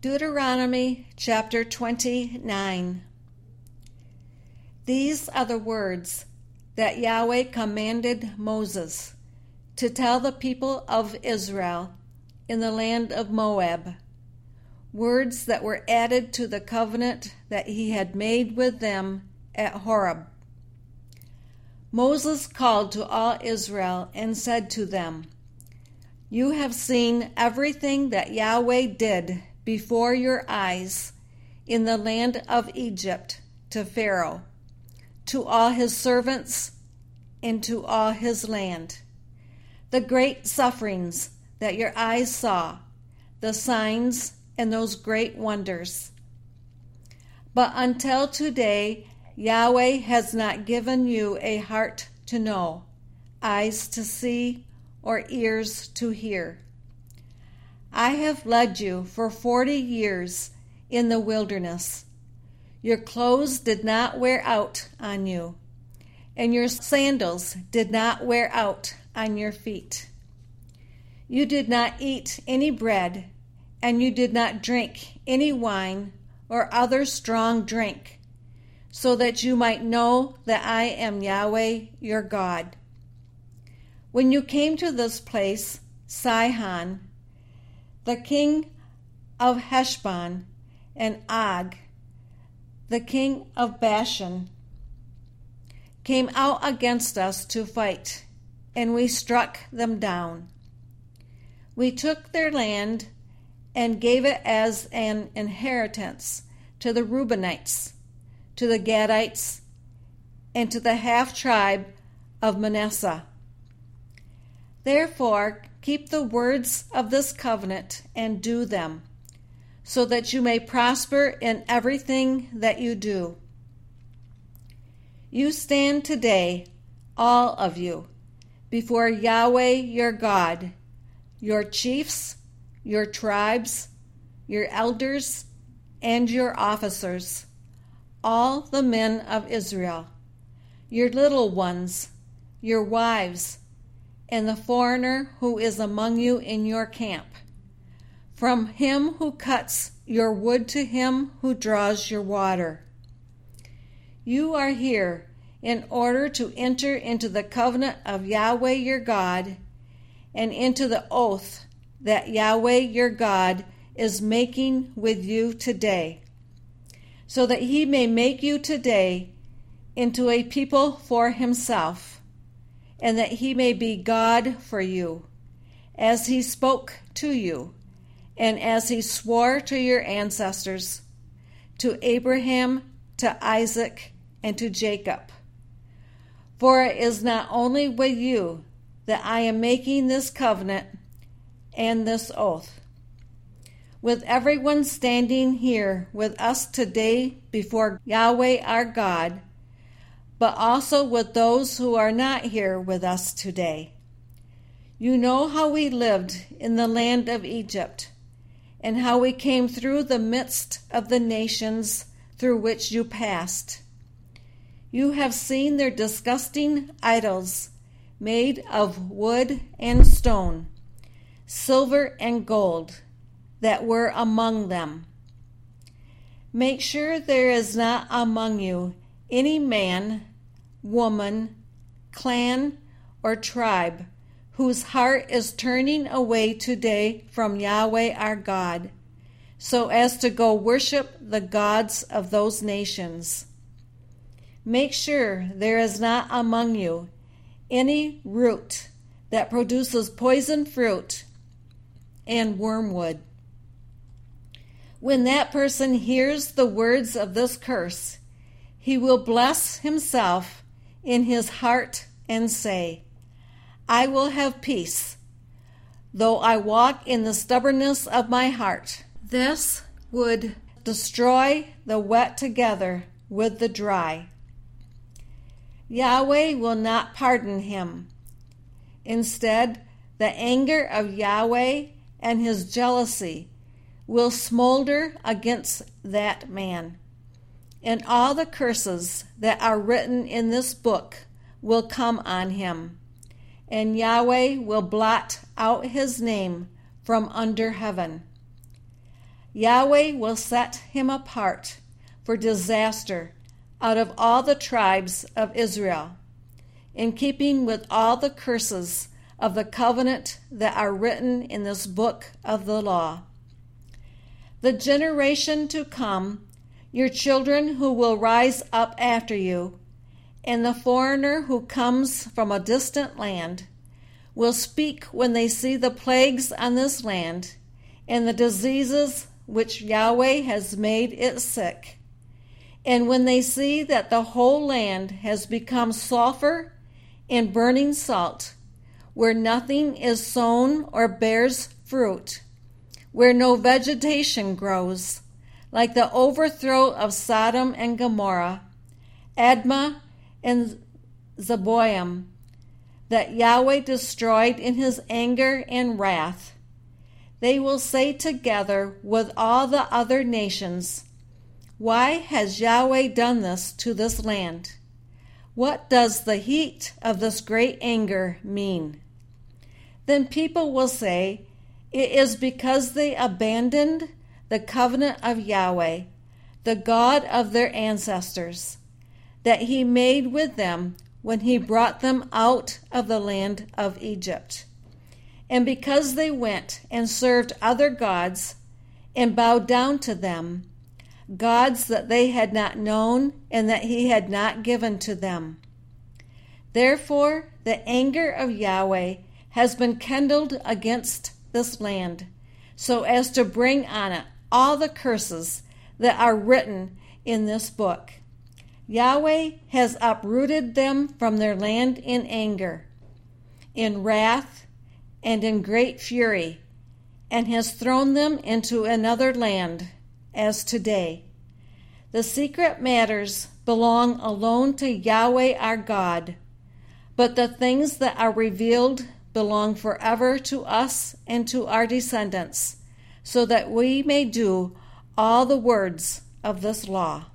Deuteronomy chapter 29. These are the words that Yahweh commanded Moses to tell the people of Israel in the land of Moab, words that were added to the covenant that he had made with them at Horeb. Moses called to all Israel and said to them, "You have seen everything that Yahweh did before your eyes in the land of Egypt to Pharaoh, to all his servants, and to all his land. The great sufferings that your eyes saw, the signs and those great wonders. But until today, Yahweh has not given you a heart to know, eyes to see, or ears to hear. I have led you for 40 years in the wilderness. Your clothes did not wear out on you, and your sandals did not wear out on your feet. You did not eat any bread, and you did not drink any wine or other strong drink, so that you might know that I am Yahweh your God. When you came to this place, Sihon, the king of Heshbon, and Og, the king of Bashan, came out against us to fight, and we struck them down. We took their land and gave it as an inheritance to the Reubenites, to the Gadites, and to the half-tribe of Manasseh. Therefore, keep the words of this covenant and do them, so that you may prosper in everything that you do. You stand today, all of you, before Yahweh your God, your chiefs, your tribes, your elders, and your officers, all the men of Israel, your little ones, your wives, and the foreigner who is among you in your camp, from him who cuts your wood to him who draws your water. You are here in order to enter into the covenant of Yahweh your God and into the oath that Yahweh your God is making with you today, so that he may make you today into a people for himself, and that he may be God for you, as he spoke to you, and as he swore to your ancestors, to Abraham, to Isaac, and to Jacob. For it is not only with you that I am making this covenant and this oath, with everyone standing here with us today before Yahweh our God, but also with those who are not here with us today. You know how we lived in the land of Egypt, and how we came through the midst of the nations through which you passed. You have seen their disgusting idols made of wood and stone, silver and gold, that were among them. Make sure there is not among you any man, woman, clan, or tribe whose heart is turning away today from Yahweh our God, so as to go worship the gods of those nations. Make sure there is not among you any root that produces poison fruit and wormwood. When that person hears the words of this curse, he will bless himself in his heart and say, I will have peace, though I walk in the stubbornness of my heart. This would destroy the wet together with the dry. Yahweh will not pardon him. Instead, the anger of Yahweh and his jealousy will smolder against that man, and all the curses that are written in this book will come on him, and Yahweh will blot out his name from under heaven. Yahweh will set him apart for disaster out of all the tribes of Israel, in keeping with all the curses of the covenant that are written in this book of the law. The generation to come, your children who will rise up after you, and the foreigner who comes from a distant land, will speak when they see the plagues on this land and the diseases which Yahweh has made it sick, and when they see that the whole land has become sulfur and burning salt, where nothing is sown or bears fruit, where no vegetation grows, like the overthrow of Sodom and Gomorrah, Admah and Zeboim, that Yahweh destroyed in his anger and wrath. They will say together with all the other nations, "Why has Yahweh done this to this land? What does the heat of this great anger mean?" Then people will say, "It is because they abandoned the covenant of Yahweh, the God of their ancestors, that he made with them when he brought them out of the land of Egypt. And because they went and served other gods and bowed down to them, gods that they had not known and that he had not given to them. Therefore the anger of Yahweh has been kindled against this land, so as to bring on it all the curses that are written in this book. Yahweh has uprooted them from their land in anger, in wrath, and in great fury, and has thrown them into another land, as today. The secret matters belong alone to Yahweh our God, but the things that are revealed belong forever to us and to our descendants, so that we may do all the words of this law.